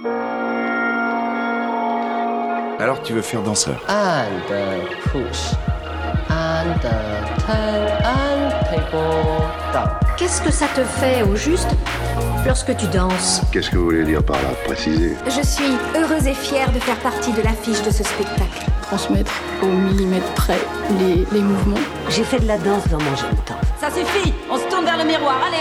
Alors tu veux faire danseur? And push. And turn and people down. Qu'est-ce que ça te fait au juste lorsque tu danses? Qu'est-ce que vous voulez dire par là, préciser? Je suis heureuse et fière de faire partie de l'affiche de ce spectacle. Transmettre au millimètre près les mouvements. J'ai fait de la danse dans mon jeune temps. Ça suffit, on se tourne vers le miroir, allez.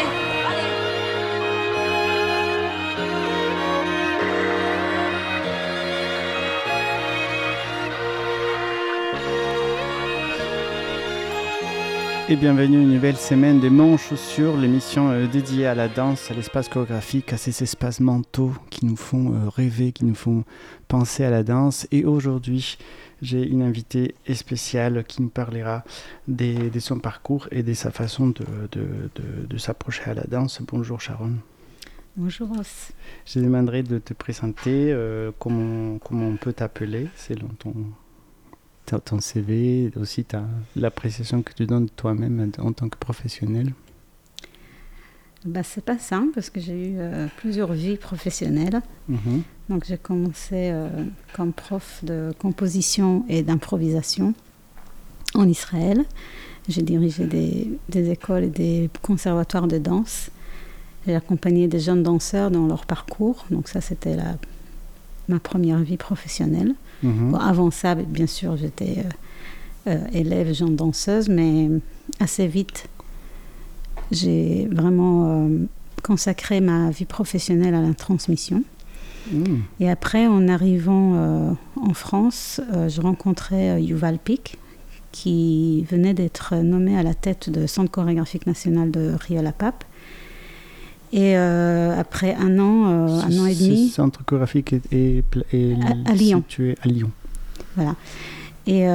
Et bienvenue à une nouvelle semaine de Manches sur l'émission dédiée à la danse, à l'espace chorégraphique, à ces espaces mentaux qui nous font rêver, qui nous font penser à la danse. Et aujourd'hui, j'ai une invitée spéciale qui nous parlera de son parcours et de sa façon de s'approcher à la danse. Bonjour Sharon. Bonjour Ross. Je demanderai de te présenter, comment on peut t'appeler selon ton CV, aussi l'appréciation que tu donnes toi-même en tant que professionnel. C'est pas simple parce que j'ai eu plusieurs vies professionnelles. Mm-hmm. Donc j'ai commencé comme prof de composition et d'improvisation en Israël. J'ai dirigé des écoles et des conservatoires de danse. J'ai accompagné des jeunes danseurs dans leur parcours. Donc ça, c'était ma première vie professionnelle. Mm-hmm. Bon, avant ça, bien sûr, j'étais élève, jeune danseuse, mais assez vite, j'ai vraiment consacré ma vie professionnelle à la transmission. Mm. Et après, en arrivant en France, je rencontrais Yuval Pic, qui venait d'être nommé à la tête du Centre chorégraphique national de Rio-la-Pape. Et après un an et demi... Ce centre chorégraphique est à Lyon. Situé à Lyon. Voilà. Et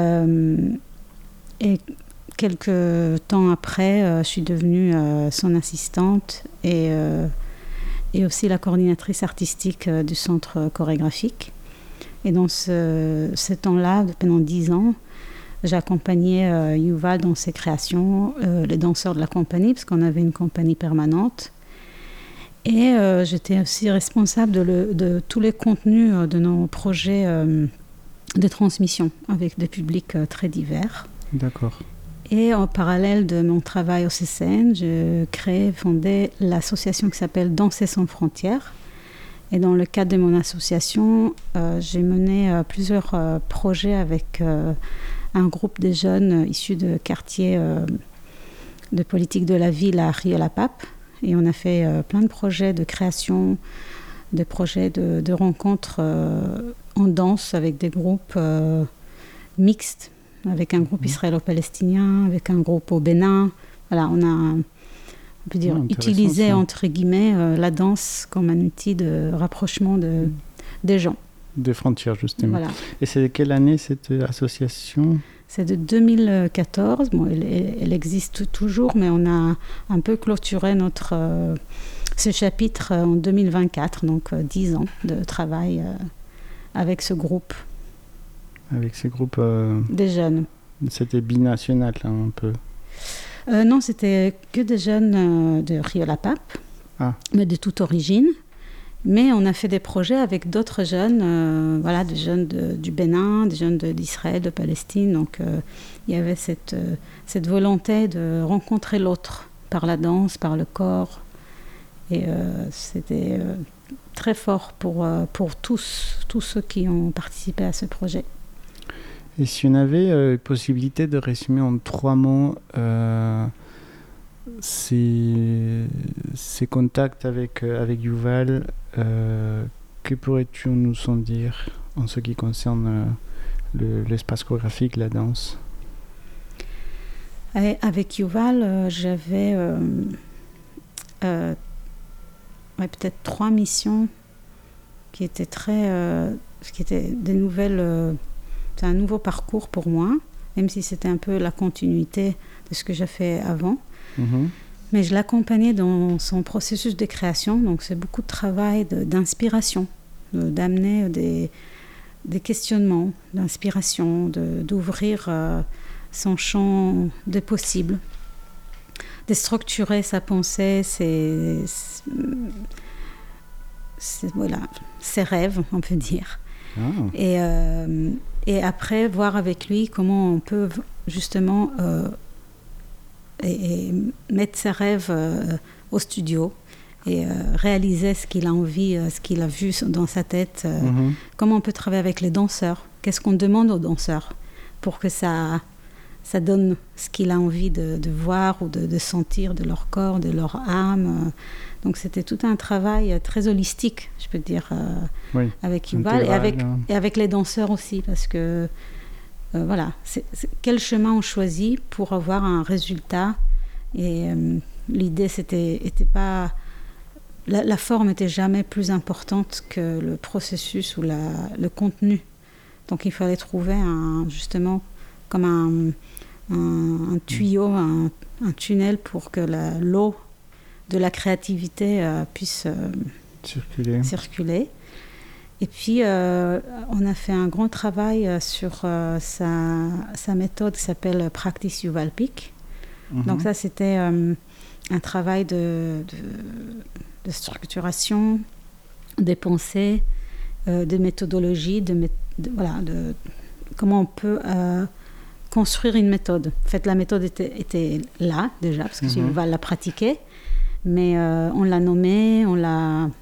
quelques temps après, je suis devenue son assistante et aussi la coordinatrice artistique du centre chorégraphique. Et dans ce temps-là, pendant 10 ans, j'accompagnais Yuval dans ses créations, les danseurs de la compagnie, parce qu'on avait une compagnie permanente. Et j'étais aussi responsable de tous les contenus de nos projets de transmission avec des publics très divers. D'accord. Et en parallèle de mon travail au CCN, je fondais l'association qui s'appelle Danser sans frontières. Et dans le cadre de mon association, j'ai mené plusieurs projets avec un groupe de jeunes issus de quartiers de politique de la ville à Rio-la-Pape. Et on a fait plein de projets de création, des projets de rencontres en danse avec des groupes mixtes, avec un groupe israélo-palestinien, avec un groupe au Bénin. Voilà, on peut dire, utilisé ça, entre guillemets la danse comme un outil de rapprochement des gens. Des frontières, justement. Voilà. Et c'est de quelle année cette association ? C'est de 2014. Bon, elle existe toujours, mais on a un peu clôturé ce chapitre en 2024, donc 10 ans de travail avec ce groupe. Avec ce groupe des jeunes. C'était binational, là, un peu. Non, c'était que des jeunes de Rio-la-Pape, mais de toute origine. Mais on a fait des projets avec d'autres jeunes, des jeunes du Bénin, des jeunes d'Israël, de Palestine. Donc il y avait cette volonté de rencontrer l'autre par la danse, par le corps. Et c'était très fort pour tous ceux qui ont participé à ce projet. Et si on avait possibilité de résumer en 3 mots ces contacts avec Yuval, que pourrais-tu nous en dire en ce qui concerne l'espace chorégraphique, la danse? Avec Yuval, j'avais peut-être 3 missions qui étaient qui étaient des nouvelles. C'est un nouveau parcours pour moi, même si c'était un peu la continuité de ce que j'ai fait avant. Mm-hmm. Mais je l'accompagnais dans son processus de création, donc c'est beaucoup de travail d'inspiration, d'amener des questionnements, d'inspiration, d'ouvrir son champ des possibles, de structurer sa pensée, ses rêves, on peut dire. Ah. Et après, voir avec lui comment on peut justement et mettre ses rêves au studio et réaliser ce qu'il a envie, ce qu'il a vu dans sa tête. Comment on peut travailler avec les danseurs. Qu'est-ce qu'on demande aux danseurs pour que ça donne ce qu'il a envie de voir ou de sentir de leur corps, de leur âme. Donc c'était tout un travail très holistique, je peux dire, avec Yuval et avec les danseurs aussi, parce que voilà, quel chemin on choisit pour avoir un résultat. Et l'idée, était pas... La forme n'était jamais plus importante que le processus ou le contenu. Donc il fallait trouver justement comme un tuyau, un tunnel pour que l'eau de la créativité puisse circuler. Et puis on a fait un grand travail sur sa méthode qui s'appelle Practice Yuval Peak. Donc ça, c'était un travail de structuration, des pensées, de méthodologie, de comment on peut construire une méthode. En fait, la méthode était là déjà, parce que Yuval l'a pratiquée, mais on l'a nommée, on l'a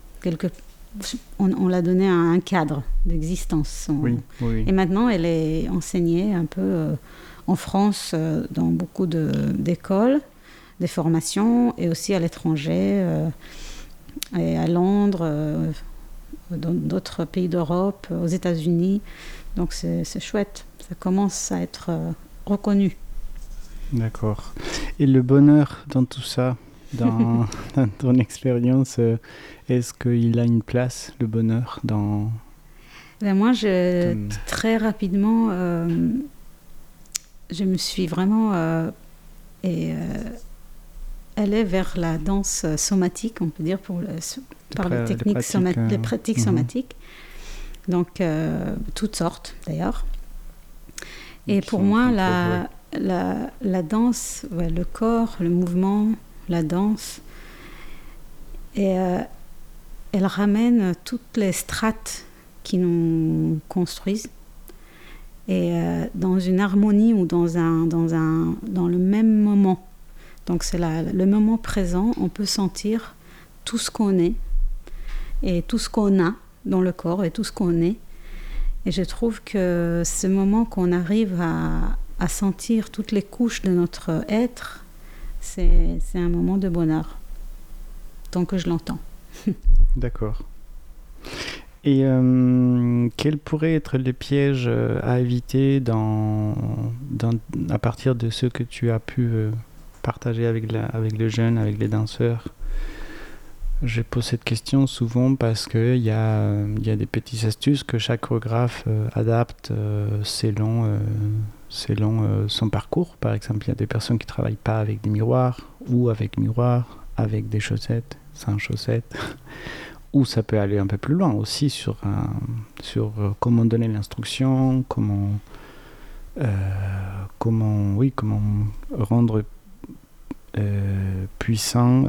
donné un cadre d'existence. Et maintenant, elle est enseignée un peu en France, dans beaucoup d'écoles, des formations, et aussi à l'étranger, et à Londres, dans d'autres pays d'Europe, aux États-Unis. Donc c'est chouette, ça commence à être reconnu. D'accord. Et le bonheur dans tout ça, dans ton expérience, est-ce qu'il a une place, le bonheur, dans... Moi, très rapidement, je me suis vraiment allée vers la danse somatique, on peut dire, par les pratiques somatiques. Donc, toutes sortes, d'ailleurs. Et pour moi, la danse, le corps, le mouvement, la danse, elle ramène toutes les strates qui nous construisent, et dans une harmonie ou dans le même moment. Donc c'est le moment présent, on peut sentir tout ce qu'on est et tout ce qu'on a dans le corps et tout ce qu'on est. Et je trouve que ce moment qu'on arrive à sentir toutes les couches de notre être, c'est un moment de bonheur, tant que je l'entends. D'accord. Et quels pourraient être les pièges à éviter à partir de ce que tu as pu partager avec les jeunes, avec les danseurs? Je pose cette question souvent parce qu'il y a des petites astuces que chaque chorégraphe adapte selon son parcours. Par exemple, il y a des personnes qui ne travaillent pas avec des miroirs, ou avec miroirs, avec des chaussettes, sans chaussettes. Ou ça peut aller un peu plus loin aussi sur comment donner l'instruction, comment rendre puissant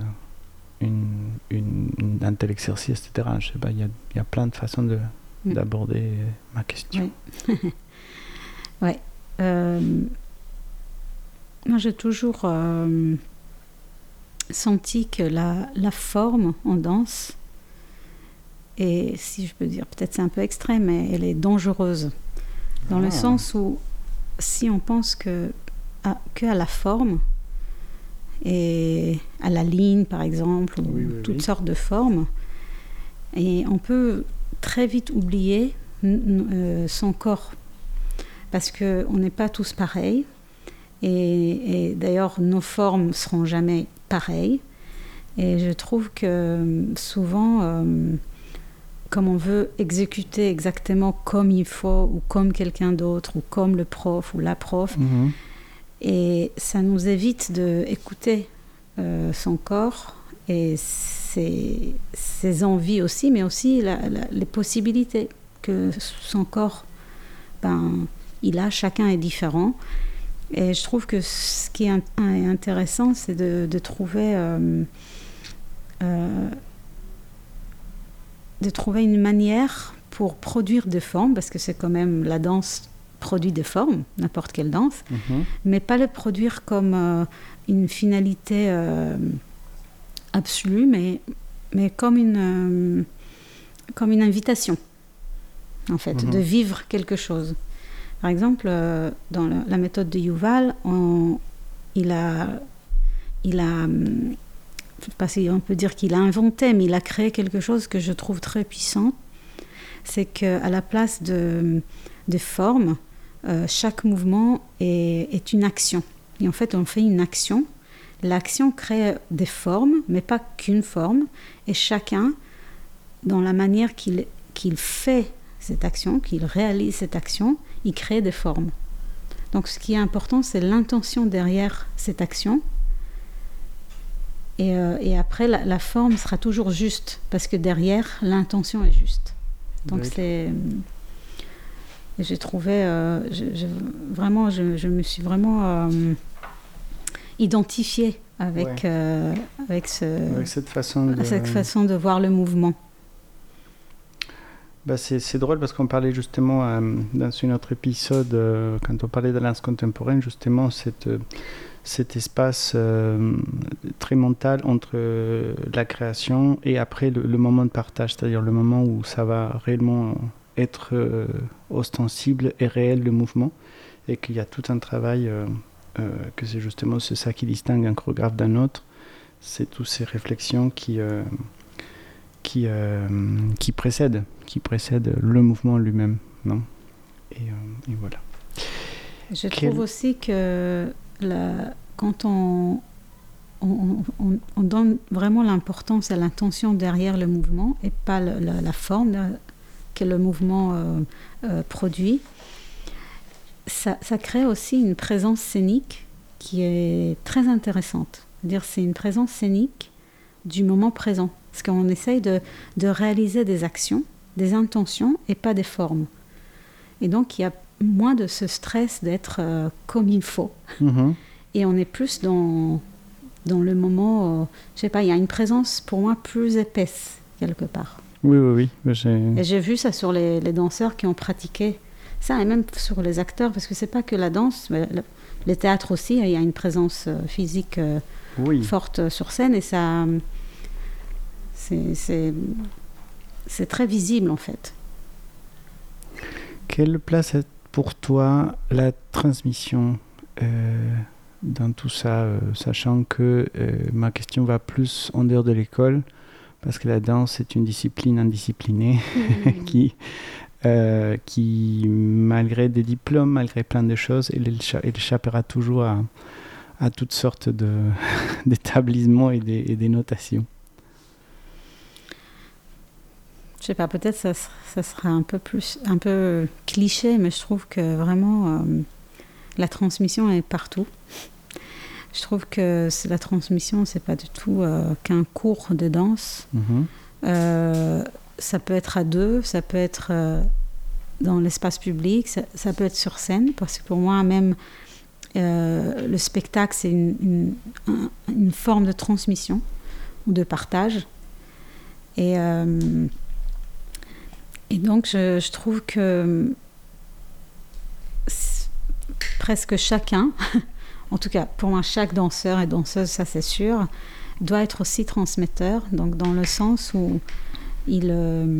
un tel exercice, etc. Je sais pas, il y a plein de façons d'aborder ma question. Oui. Ouais. Moi, j'ai toujours senti que la forme en danse, et si je peux dire, peut-être c'est un peu extrême, mais elle est dangereuse. Dans le sens où, si on pense que à la forme, et à la ligne, par exemple, ou toutes sortes de formes, et on peut très vite oublier son corps, parce qu'on n'est pas tous pareils, et d'ailleurs, nos formes ne seront jamais pareilles, et je trouve que souvent... comme on veut exécuter exactement comme il faut, ou comme quelqu'un d'autre, ou comme le prof ou la prof, et ça nous évite d'écouter son corps et ses envies aussi, mais aussi les possibilités que son corps, il a, chacun est différent. Et je trouve que ce qui est intéressant, c'est de trouver de trouver une manière pour produire des formes, parce que c'est quand même la danse produit des formes, n'importe quelle danse, mais pas le produire comme une finalité absolue, mais comme une invitation, en fait, de vivre quelque chose. Par exemple, dans la méthode de Yuval, il a je ne sais pas si on peut dire qu'il a inventé, mais il a créé quelque chose que je trouve très puissant. C'est qu'à la place de formes, chaque mouvement est une action. Et en fait, on fait une action. L'action crée des formes, mais pas qu'une forme. Et chacun, dans la manière qu'il fait cette action, qu'il réalise cette action, il crée des formes. Donc ce qui est important, c'est l'intention derrière cette action. Et après, la forme sera toujours juste, parce que derrière, l'intention est juste. Donc j'ai trouvé, je me suis vraiment identifiée avec cette façon de voir le mouvement. C'est drôle parce qu'on parlait justement dans un autre épisode, quand on parlait de danse contemporaine, justement cet espace très mental entre la création et après le moment de partage, c'est-à-dire le moment où ça va réellement être ostensible et réel le mouvement, et qu'il y a tout un travail, que c'est justement ça qui distingue un chorégraphe d'un autre, c'est toutes ces réflexions qui précèdent le mouvement lui-même, non ? Et voilà. Je trouve aussi que quand on donne vraiment l'importance à l'intention derrière le mouvement et pas la forme que le mouvement produit, ça crée aussi une présence scénique qui est très intéressante. C'est-à-dire c'est une présence scénique du moment présent. Parce qu'on essaye de réaliser des actions, des intentions et pas des formes. Et donc il y a moins de ce stress d'être comme il faut. Et on est plus dans le moment, je sais pas, il y a une présence pour moi plus épaisse quelque part. Oui. Et j'ai vu ça sur les danseurs qui ont pratiqué ça, et même sur les acteurs, parce que c'est pas que la danse, mais le théâtre aussi, il y a une présence physique forte sur scène, et ça, c'est très visible en fait. Quelle place a pour toi la transmission dans tout ça, sachant que ma question va plus en dehors de l'école, parce que la danse est une discipline indisciplinée qui, malgré des diplômes, malgré plein de choses, elle échappera toujours à toutes sortes d'établissements et des notations. Je sais pas, peut-être ça sera un peu cliché, mais je trouve que vraiment la transmission est partout. Je trouve que la transmission, c'est pas du tout qu'un cours de danse. Ça peut être à deux, ça peut être dans l'espace public, ça peut être sur scène, parce que pour moi, même le spectacle, c'est une forme de transmission ou de partage. Et donc, je trouve que presque chacun, en tout cas pour moi, chaque danseur et danseuse, ça c'est sûr, doit être aussi transmetteur, donc dans le sens où il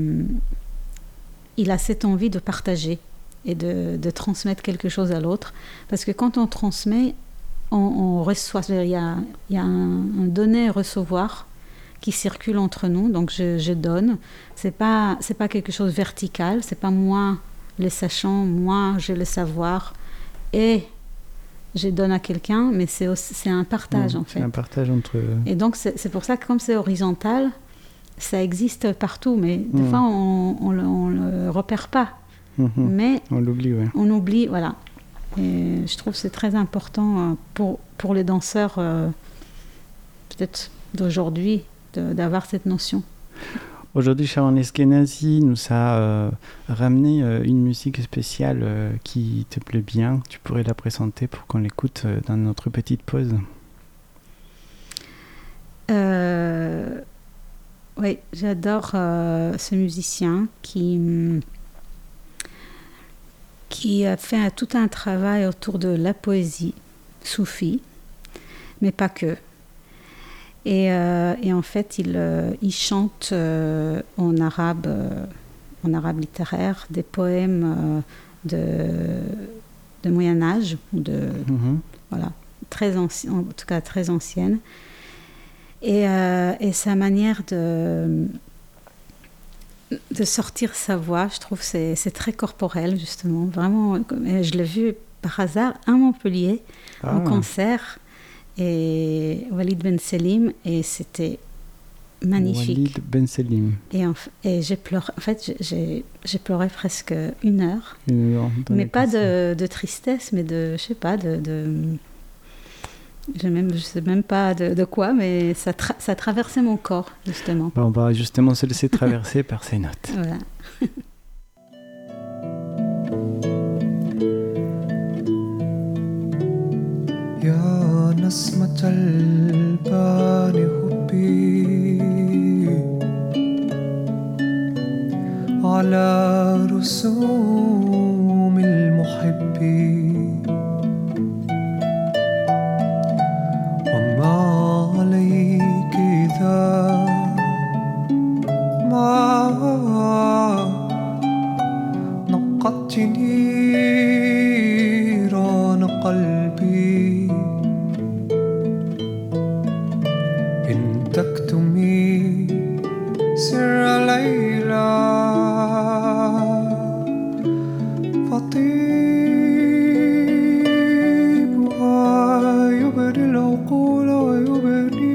a cette envie de partager et de transmettre quelque chose à l'autre. Parce que quand on transmet, on reçoit, il y a un donner et recevoir qui circule entre nous, donc je donne. C'est pas quelque chose de vertical, c'est pas moi le sachant, moi j'ai le savoir et je donne à quelqu'un, mais c'est un partage en fait. C'est un partage entre... Et donc c'est pour ça que comme c'est horizontal, ça existe partout, mais des fois on le repère pas. Mais on l'oublie, ouais. On oublie, voilà. Et je trouve que c'est très important pour les danseurs, peut-être d'aujourd'hui, d'avoir cette notion. Aujourd'hui, Sharon Eskenazi nous a ramené une musique spéciale qui te plaît bien. Tu pourrais la présenter pour qu'on l'écoute dans notre petite pause. Oui, j'adore ce musicien qui a fait tout un travail autour de la poésie soufie, mais pas que. Et en fait, il chante en arabe littéraire des poèmes de Moyen Âge, voilà, très ancien, en tout cas très ancienne. Et sa manière de sortir sa voix, je trouve, c'est très corporel, justement. Vraiment, je l'ai vu par hasard à Montpellier, en concert, et Walid Ben Selim, et c'était magnifique. Walid Ben Selim. Et j'ai pleuré, en fait, j'ai pleuré presque 1 heure. Mais pas de tristesse, mais je sais pas, je sais même pas de quoi, mais ça traversait mon corps, justement. On va justement se laisser traverser par ces notes. Voilà. يا نسمة البان هبي على رسوم المحبين وما عليك إذا ما نقضت نيران قلبي إن تكتمي سر ليلى فطيبها يبري العقول ويبري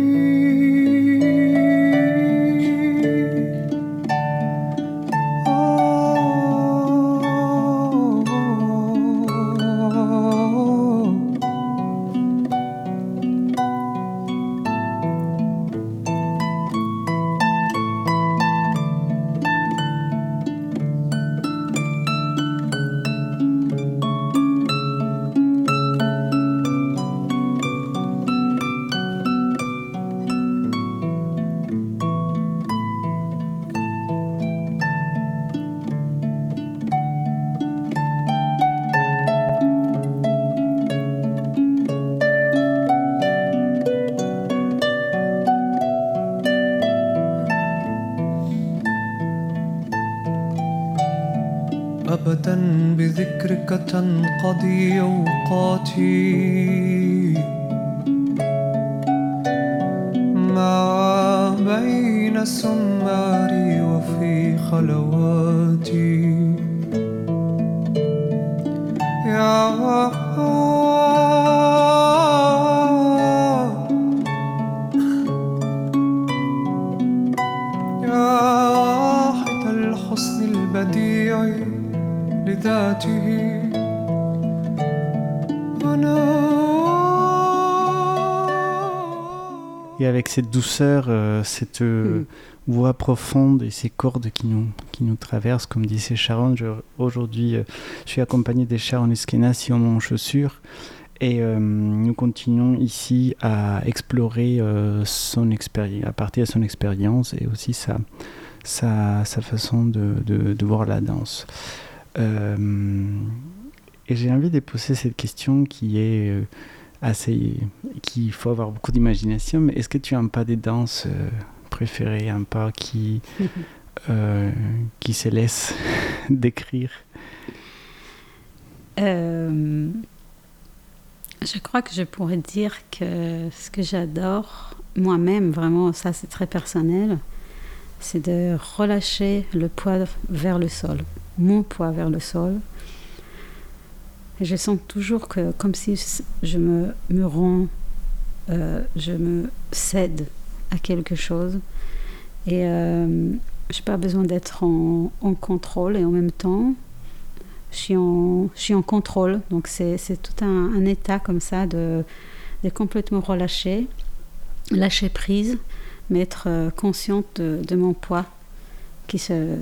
أبدا بذكرك تنقضي أوقاتي ما بين سماري وفي خلواتي يا واحد الحسن البديع لذاته Et avec cette douceur, cette voix profonde et ces cordes qui nous traversent, comme disait Sharon, aujourd'hui je suis accompagné de Sharon Eskenazi en mon chaussure, et nous continuons ici à explorer son expérience, à partir de son expérience et aussi sa façon de voir la danse. Et j'ai envie de poser cette question qui est qu'il faut avoir beaucoup d'imagination, mais est-ce que tu as un pas de danse préféré, un pas qui se laisse décrire? Je crois que je pourrais dire que ce que j'adore moi-même, vraiment, ça c'est très personnel, c'est de relâcher le poids vers le sol, mon poids vers le sol. Et je sens toujours que, comme si je me rends, je me cède à quelque chose. Et je n'ai pas besoin d'être en contrôle, et en même temps, je suis en contrôle. Donc c'est tout un état comme ça de complètement lâcher prise, mais être consciente de mon poids qui se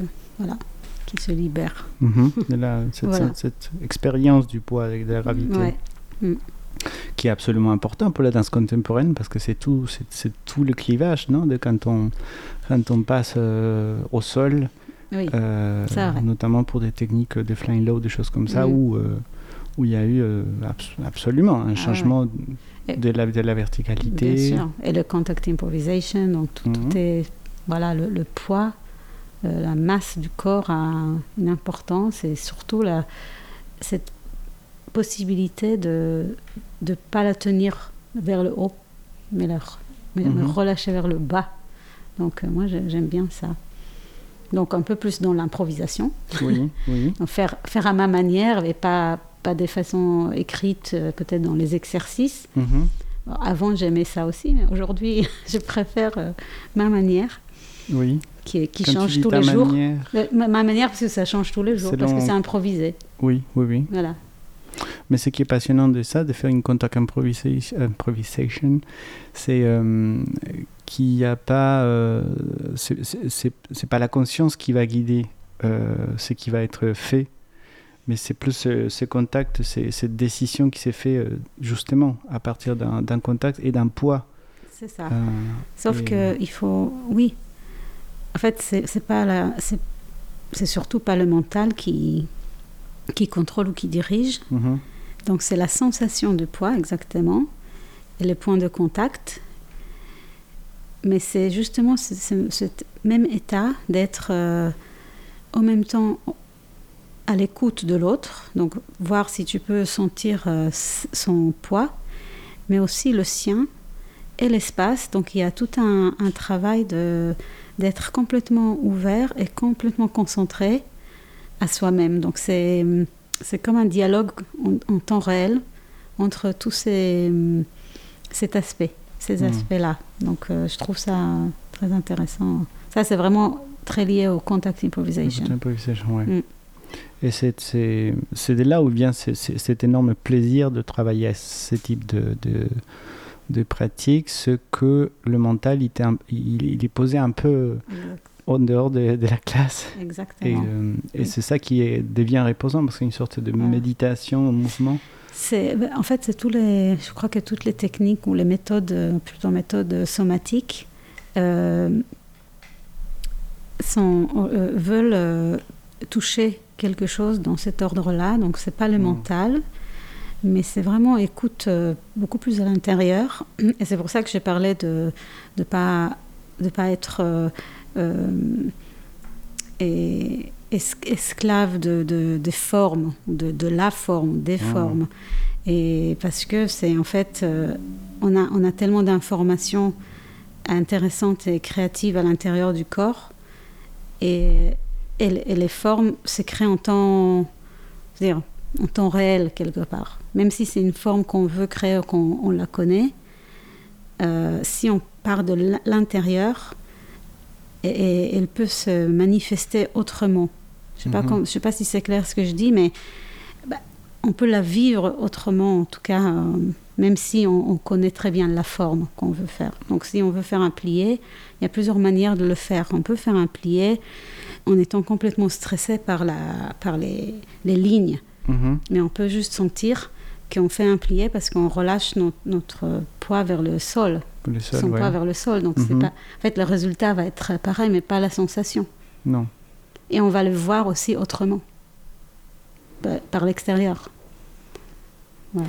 libère. Cette expérience du poids avec de la gravité. Ouais. qui est absolument important pour la danse contemporaine parce que c'est tout le clivage, non, de quand on passe au sol, oui, notamment pour des techniques de flying low, des choses comme ça, où il y a eu absolument un changement de la verticalité. Bien sûr, et le contact improvisation, donc tout est, voilà, le poids, la masse du corps a une importance, et surtout cette possibilité de ne pas la tenir vers le haut, mais me relâcher vers le bas. Donc moi j'aime bien ça. Donc un peu plus dans l'improvisation. Oui. Donc, faire à ma manière, et pas de façon écrite, peut-être dans les exercices. Bon, avant j'aimais ça aussi, mais aujourd'hui je préfère ma manière. Oui. Qui change tous les jours. Ma manière, parce que ça change tous les jours, parce que c'est improvisé. Oui. Voilà. Mais ce qui est passionnant de ça, de faire une contact improvisation, c'est qu'il n'y a pas... c'est pas la conscience qui va guider ce qui va être fait, mais c'est plus ce contact, cette décision qui s'est fait justement à partir d'un contact et d'un poids. C'est ça. Sauf qu'il faut... Oui. En fait, c'est surtout pas le mental qui contrôle ou qui dirige. Donc c'est la sensation de poids exactement et les points de contact. Mais c'est justement ce même état d'être en même temps à l'écoute de l'autre, donc voir si tu peux sentir son poids, mais aussi le sien et l'espace. Donc il y a tout un travail d'être complètement ouvert et complètement concentré à soi-même. Donc c'est comme un dialogue en temps réel entre tous cet aspect, ces aspects-là. Donc je trouve ça très intéressant. Ça, c'est vraiment très lié au contact improvisation. Ouais. Et c'est de là où vient cet énorme plaisir de travailler à ce type de pratique, ce que le mental il est posé un peu en dehors de la classe. Exactement. Et c'est ça qui devient reposant, parce qu'il y a une sorte de méditation au mouvement. En fait, je crois que toutes les techniques ou les méthodes, plutôt méthodes somatiques, veulent toucher quelque chose dans cet ordre-là. Donc c'est pas le mental, mais c'est vraiment écoute beaucoup plus à l'intérieur. Et c'est pour ça que j'ai parlé de pas être esclave des formes, de la forme, des formes. Et parce que c'est en fait, on a tellement d'informations intéressantes et créatives à l'intérieur du corps, et les formes se créent en temps réel quelque part. Même si c'est une forme qu'on veut créer ou qu'on la connaît, si on part de l'intérieur, et elle peut se manifester autrement. Je ne sais pas si c'est clair ce que je dis, mais on peut la vivre autrement, en tout cas, même si on connaît très bien la forme qu'on veut faire. Donc si on veut faire un plié, il y a plusieurs manières de le faire. On peut faire un plié en étant complètement stressé par les lignes. Mais on peut juste sentir qu'on fait un plié parce qu'on relâche notre poids vers le sol. Poids vers le sol. Donc c'est pas... En fait, le résultat va être pareil, mais pas la sensation. Non. Et on va le voir aussi autrement, par l'extérieur. Voilà.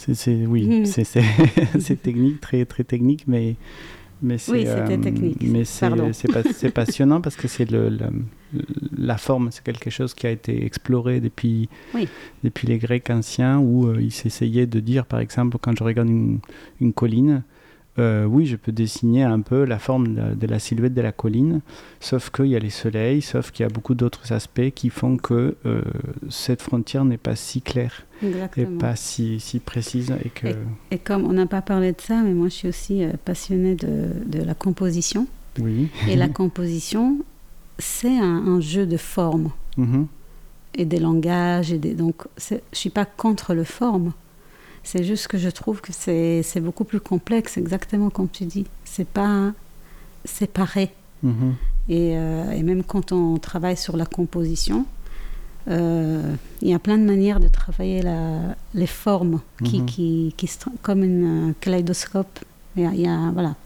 C'est technique, très, très technique, mais c'est... Oui, c'était technique. Mais c'est passionnant parce que c'est la forme, c'est quelque chose qui a été exploré depuis les Grecs anciens, où ils s'essayaient de dire, par exemple, quand je regarde une colline, oui, je peux dessiner un peu la forme de la silhouette de la colline, sauf qu'il y a les soleils, sauf qu'il y a beaucoup d'autres aspects qui font que cette frontière n'est pas si claire. Exactement. Et pas si précise. Et comme on n'a pas parlé de ça, mais moi je suis aussi passionnée de la composition. Oui. Et la composition, c'est un jeu de formes et des langages. Donc je ne suis pas contre le forme. C'est juste que je trouve que c'est beaucoup plus complexe, exactement comme tu dis. C'est pas séparé. Et même quand on travaille sur la composition, il y a plein de manières de travailler les formes comme un kaléidoscope. Voilà.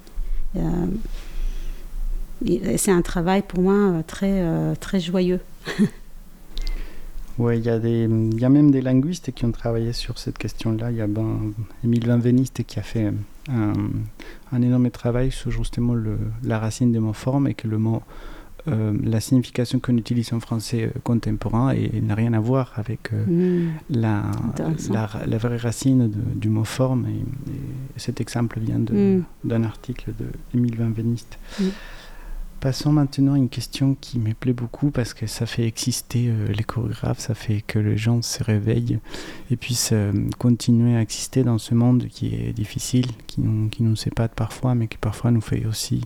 C'est un travail pour moi très, très joyeux. Oui, il y a même des linguistes qui ont travaillé sur cette question-là. Il y a Émile Benveniste qui a fait un énorme travail sur justement la racine des mots formes et que le mot, la signification qu'on utilise en français contemporain n'a rien à voir avec la vraie racine du mot forme. Et cet exemple vient d'un article d'Émile Benveniste. Passons maintenant à une question qui me plaît beaucoup parce que ça fait exister les chorégraphes, ça fait que les gens se réveillent et puissent continuer à exister dans ce monde qui est difficile, qui nous épate parfois, mais qui parfois nous fait aussi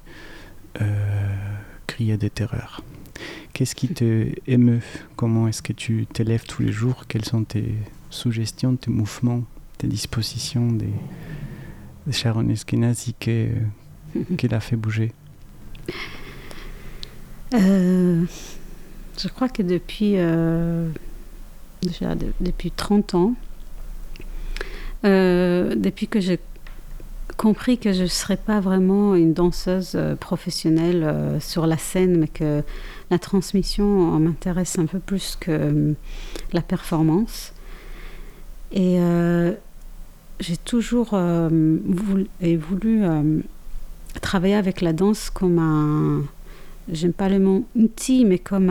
crier de terreur. Qu'est-ce qui te émeut? Comment est-ce que tu t'élèves tous les jours? Quelles sont tes suggestions, tes mouvements, tes dispositions de Sharon Eskenazi qui l'a fait bouger? Je crois que depuis 30 ans, depuis que j'ai compris que je ne serais pas vraiment une danseuse professionnelle sur la scène, mais que la transmission m'intéresse un peu plus que la performance. Et j'ai toujours voulu travailler avec la danse comme un... J'aime pas le mot outil, mais comme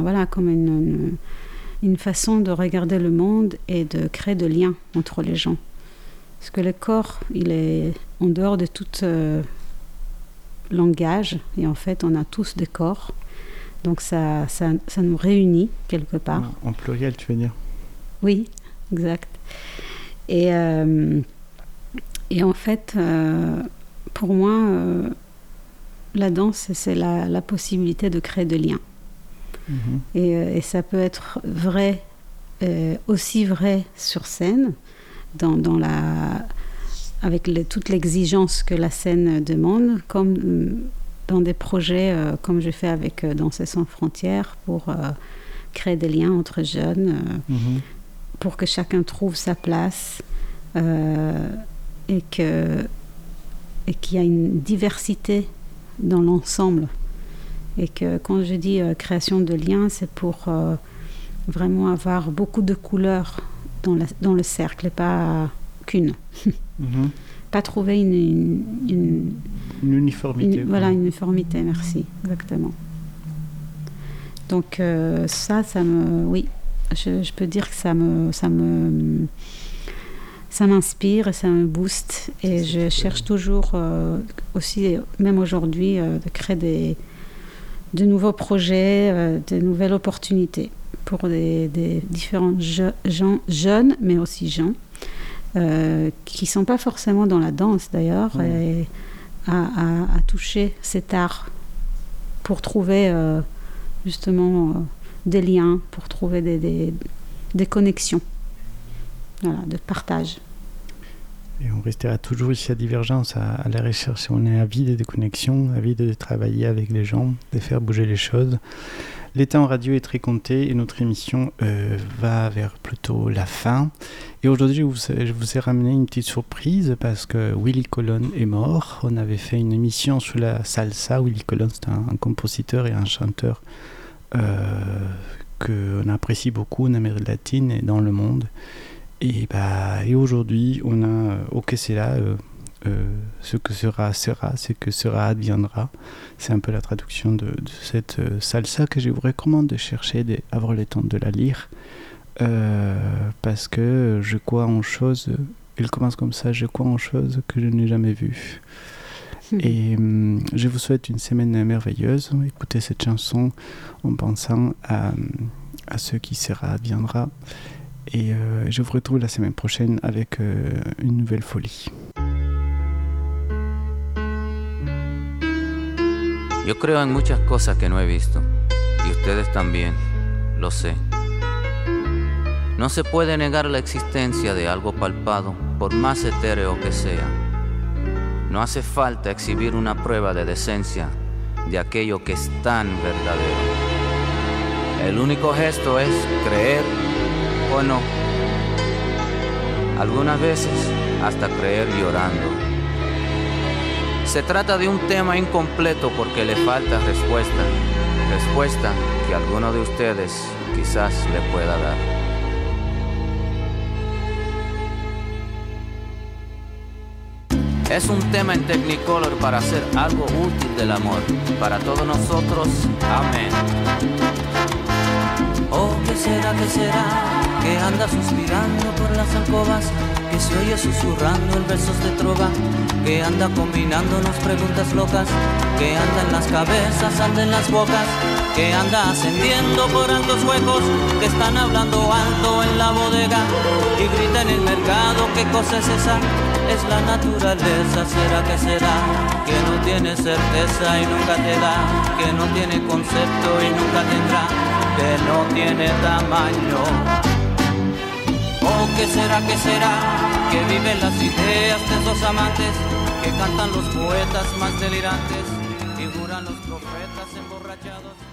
une façon de regarder le monde et de créer des liens entre les gens. Parce que le corps, il est en dehors de tout langage, et en fait, on a tous des corps. Donc ça nous réunit quelque part. En pluriel, tu veux dire? Oui, exact. Et en fait, pour moi... la danse, c'est la possibilité de créer des liens. Et ça peut être vrai, aussi vrai sur scène, avec toute l'exigence que la scène demande, comme dans des projets comme je fais avec Danser sans frontières, pour créer des liens entre jeunes, pour que chacun trouve sa place, et qu'il y a une diversité dans l'ensemble, et que quand je dis création de liens, c'est pour vraiment avoir beaucoup de couleurs dans le cercle et pas qu'une. Pas trouver une uniformité. Voilà, une uniformité, merci, exactement. Donc ça me... Oui, je peux dire que ça m'inspire et ça me booste, et je cherche toujours aussi, même aujourd'hui, de créer de nouveaux projets, de nouvelles opportunités pour des différents gens jeunes, mais aussi gens qui ne sont pas forcément dans la danse d'ailleurs, et à toucher cet art pour trouver justement des liens, pour trouver des connexions. Voilà, de partage. Et on restera toujours ici à Divergence, à la recherche. On est avide de connexions, avide de travailler avec les gens, de faire bouger les choses. Le temps en radio est très compté et notre émission va vers plutôt la fin. Et aujourd'hui, je vous ai ramené une petite surprise parce que Willy Colon est mort. On avait fait une émission sur la salsa. Willy Colon, c'est un compositeur et un chanteur qu'on apprécie beaucoup en Amérique latine et dans le monde. Et aujourd'hui, on a Ok, c'est là, ce que sera, sera, ce que sera, adviendra. C'est un peu la traduction de cette salsa que je vous recommande de chercher, d'avoir le temps de la lire. Parce que je crois en choses, elle commence comme ça, je crois en choses que je n'ai jamais vues. Et je vous souhaite une semaine merveilleuse. Écoutez cette chanson en pensant à ce qui sera, adviendra. Et je vous retrouve la semaine prochaine avec une nouvelle folie. Yo creo en muchas cosas que no he visto, y ustedes también, lo sé. No se puede negar la existencia de algo palpado, por más etéreo que sea. No hace falta exhibir una prueba de decencia de aquello que es tan verdadero. El único gesto es creer o no. Algunas veces hasta creer llorando. Se trata de un tema incompleto porque le falta respuesta. Respuesta que alguno de ustedes quizás le pueda dar. Es un tema en Technicolor para hacer algo útil del amor. Para todos nosotros, amén. Oh, ¿qué será, que anda suspirando por las alcobas? Que se oye susurrando en versos de trova, que anda combinándonos preguntas locas, que anda en las cabezas, anda en las bocas, que anda ascendiendo por altos huecos, que están hablando alto en la bodega y grita en el mercado. ¿Qué cosa es esa? Es la naturaleza. ¿Será que será? Que no tiene certeza y nunca te da, que no tiene concepto y nunca tendrá, que no tiene tamaño. Oh, ¿qué será, que viven las ideas de esos amantes, que cantan los poetas más delirantes y juran los profetas emborrachados?